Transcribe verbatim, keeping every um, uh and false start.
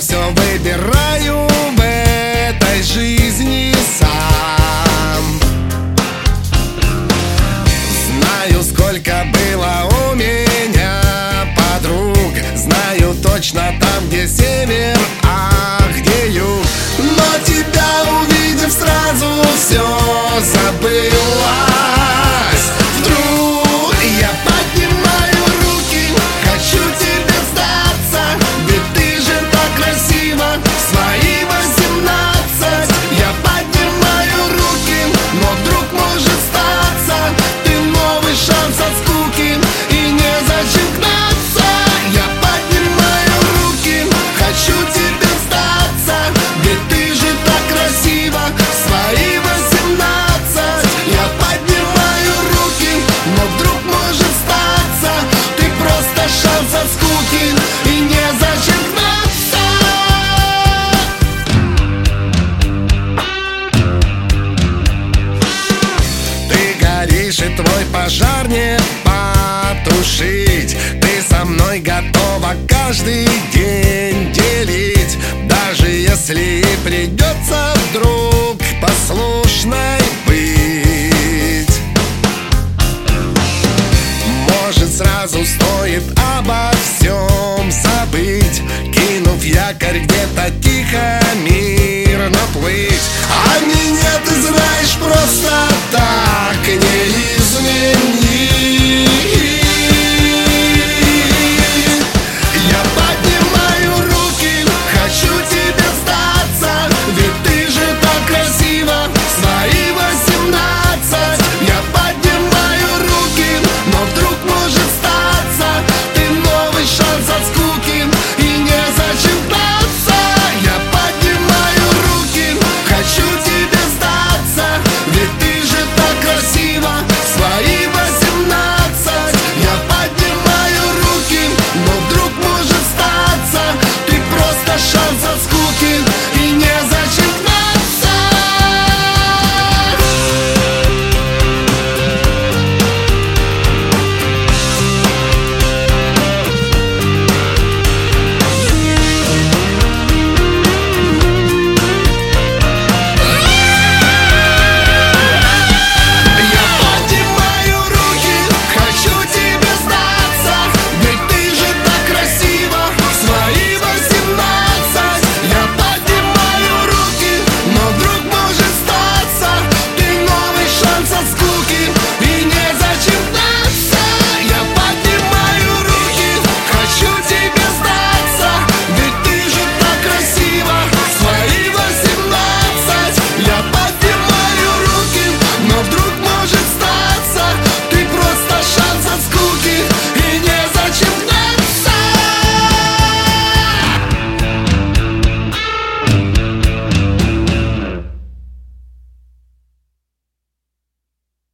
все выбираю в этой жизни сам. Знаю, сколько было у меня подруг, знаю точно там, где север, а где юг. Но тебя увидев, сразу все забылось. Вдруг я поднимаю руки, хочу тебе сдаться, ведь ты же так красива в свои восемнадцать. Я поднимаю руки, но вдруг может статься ты новый шанс от скуки, и незачем гнаться. Я поднимаю руки, хочу тебе сдаться, ведь ты же так красива в свои восемнадцать. Я поднимаю руки, но вдруг может статься ты просто шанс от скуки, и незачем гнаться. Ты горишь, и твой пожар не потушить. Ты со мной готова каждый день делить, даже если и придется вдруг послушной быть. Может, сразу стоит обо всем забыть, кинув якорь где-то тихо, мирно плыть. А меня, ты знаешь, просто